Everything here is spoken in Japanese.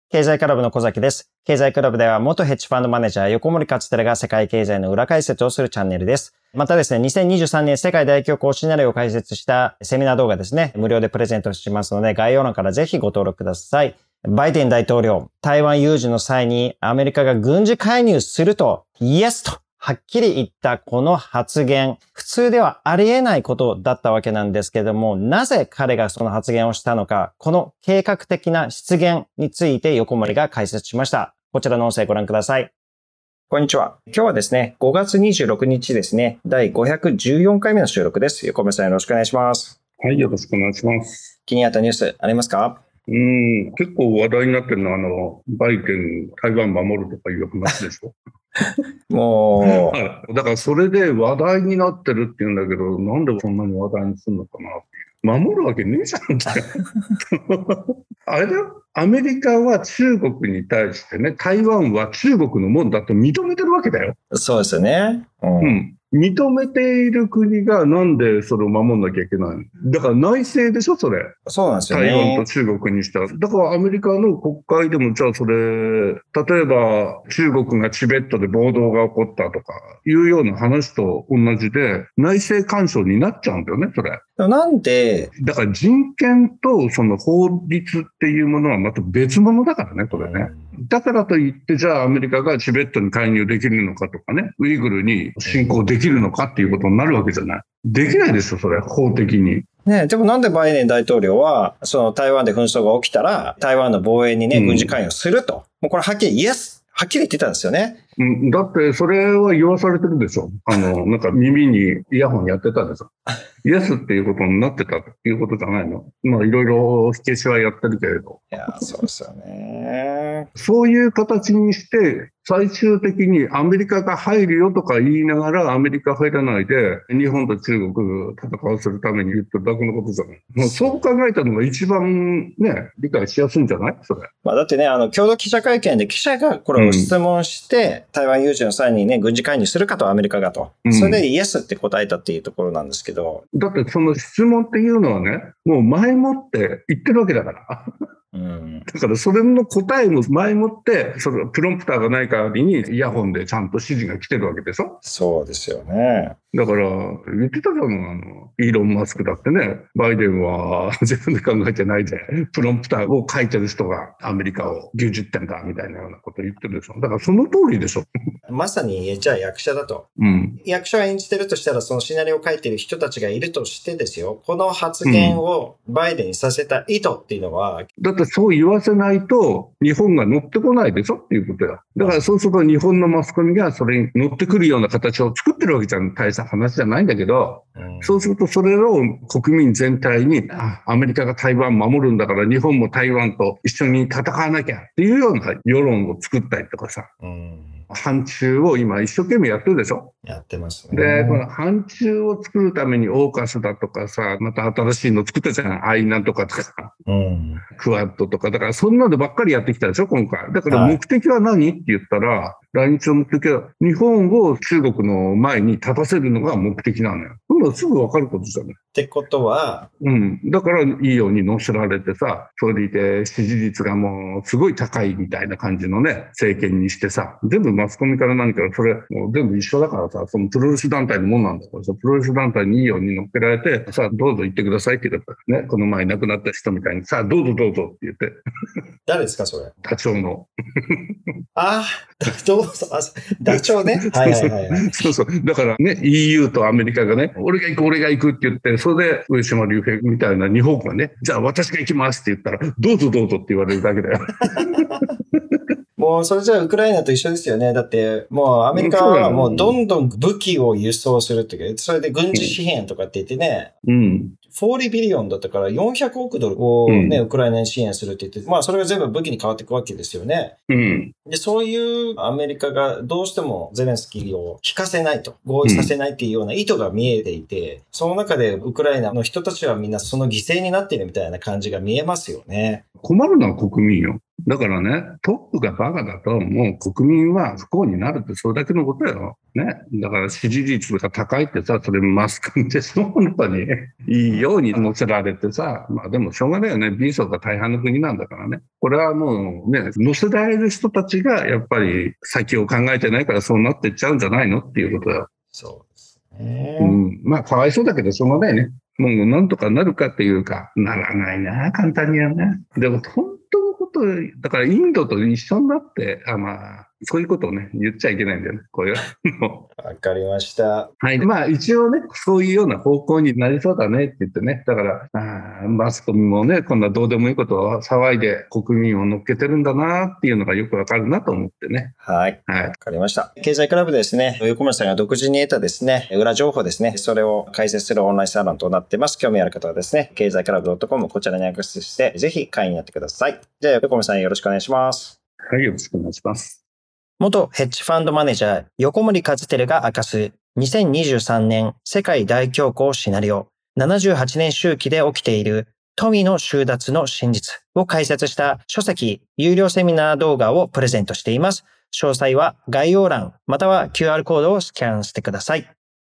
経済クラブの小崎です。経済クラブでは元ヘッジファンドマネージャー横森勝輝が世界経済の裏解説をするチャンネルです。またですね、2023年世界大恐慌シナリオを解説したセミナー動画ですね、無料でプレゼントしますので、概要欄からぜひご登録ください。バイデン大統領、台湾有事の際にアメリカが軍事介入すると、イエスとはっきり言ったこの発言、普通ではありえないことだったわけなんですけれども、なぜ彼がその発言をしたのか、この計画的な失言について横森が解説しました。こちらの音声ご覧ください。こんにちは。今日はですね、5月26日ですね、第514回目の収録です。横森さんよろしくお願いします。 はい、よろしくお願いします。 気になったニュースありますか？ 結構話題になってるのは、バイデン、台湾守るとかいう話でしょ。 もう、 はい。だからそれで話題になってるって言うんだけど、なんでそんなに話題にするのかなっていう。守るわけねえじゃんって。あれだよ。アメリカは中国に対してね、台湾は中国のもんだと認めてるわけだよ。 そうですよね。 認めている国がなんでそれを守んなきゃいけないの？だから内政でしょ、それ。 そうなんですよね。 台湾と中国にしたら。だからアメリカの国会でも、じゃあそれ、例えば中国がチベットで暴動が起こったとかいうような話と同じで、内政干渉になっちゃうんだよね、それ。 なんで、 だから人権とその法律っていうものはまた別物だからね、これね。だからといって、じゃあアメリカがチベットに介入できるのかとかね、ウイグルに侵攻できるのかっていうことになるわけじゃない。できないですよ、それ、法的に。 ね、でもなんでバイデン大統領は、その台湾で紛争が起きたら、台湾の防衛にね、軍事関与すると。もうこれはっきりイエス、はっきり言ってたんですよね。 だって、それは言わされてるでしょ。なんか耳にイヤホンやってたでしょ。イエスっていうことになってたっていうことじゃないの。まあ、いろいろ火消しはやってるけれど。 いや、そうですよね。 そういう形にして、最終的にアメリカが入るよとか言いながら、アメリカ入らないで、日本と中国戦わせるために言ってるだけのことじゃない。もうそう考えたのが一番ね、理解しやすいんじゃないそれ。 まあだってね、共同記者会見で記者がこれを質問して、台湾有事の際にね、軍事介入するかとアメリカがと。それでイエスって答えたっていうところなんですけど。 だってその質問っていうのはね、もう前もって言ってるわけだから。だからそれの答えも前もって、そのプロンプターがない代わりにイヤホンでちゃんと指示が来てるわけでしょ。 そうですよね。 だから言ってたじゃん、イーロン・マスクだってね、バイデンは自分で考えてないで、プロンプターを書いてる人がアメリカを牛耳ってんだみたいなようなこと言ってるでしょ。だからその通りでしょ。 まさに、じゃあ役者だと。役者を演じてるとしたら、そのシナリオを書いてる人たちがいるとしてですよ、この発言をバイデンにさせた意図っていうのは、 だってそう言わせないと日本が乗ってこないでしょっていうことだ。だからそうすると日本のマスコミがそれに乗ってくるような形を作ってるわけじゃん。大した話じゃないんだけど、そうするとそれを国民全体に、アメリカが台湾守るんだから日本も台湾と一緒に戦わなきゃっていうような世論を作ったりとかさ。反中を今一生懸命やってるでしょ。 やってますね。 で、この反中を作るためにオーカスだとかさ、また新しいの作ったじゃん。アイナンとかとか、クワッドとか。だからそんなのばっかりやってきたでしょ、今回。だから目的は何って言ったら、来日の目的は日本を中国の前に立たせるのが目的なのよ。そんなのすぐ分かることじゃない。 ってことは、 だからいいように乗せられてさ、それで支持率がもうすごい高いみたいな感じのね、政権にしてさ、全部マスコミから何からそれもう全部一緒だからさ、そのプロレス団体のもんなんだからさ、プロレス団体にいいように乗っけられて、さあどうぞ行ってくださいって言ったらね、この前亡くなった人みたいにさあどうぞどうぞって言って。 誰ですかそれ？ ダチョウの。 ダチョウね。 そうそう。だからね、EU とアメリカがね、俺が行くって言って、それで上島竜兵みたいな日本がね、じゃあ私が行きますって言ったら、どうぞどうぞって言われるだけだよ。 もうそれじゃあウクライナと一緒ですよね。だってもうアメリカはもうどんどん武器を輸送するっていうか、それで軍事支援とかって言ってね、40ビリオンだったから400億ドルをね、ウクライナに支援するって言って、まあそれが全部武器に変わっていくわけですよね。で、そういうアメリカがどうしてもゼレンスキーを引かせないと、合意させないっていうような意図が見えていて、その中でウクライナの人たちはみんなその犠牲になっているみたいな感じが見えますよね。 困るのは国民よ。だからね、トップがバカだと、もう国民は不幸になるってそれだけのことよ。ね。だから支持率が高いってさ、それマスコミでその他にいいように載せられてさ、まあでもしょうがないよね。貧相が大半の国なんだからね。これはもうね、載せられる人たちがやっぱり先を考えてないからそうなってっちゃうんじゃないのっていうことよ。 そうですね。 まあかわいそうだけどしょうがないね。もうなんとかなるかっていうか、ならないな、簡単にはね。でも本当のこと、だからインドと一緒になって、まあ、そういうことをね、言っちゃいけないんだよね、こういうの。 わかりました。 はい。まあ一応ね、そういうような方向になりそうだねって言ってね。だから、マスコミもね、こんなどうでもいいことを騒いで国民を乗っけてるんだなっていうのがよくわかるなと思ってね。 はい。わかりました。経済クラブですね、横村さんが独自に得たですね、裏情報ですね、それを解説するオンラインサロンとなっています。興味ある方はですね、経済クラブ .com こちらにアクセスして、ぜひ会員になってください。じゃあ、横村さんよろしくお願いします。 はい、よろしくお願いします。 元ヘッジファンドマネージャー、横森和輝が明かす2023年世界大恐慌シナリオ、78年周期で起きている富の収奪の真実を解説した書籍、有料セミナー動画をプレゼントしています。詳細は概要欄または QR コードをスキャンしてください。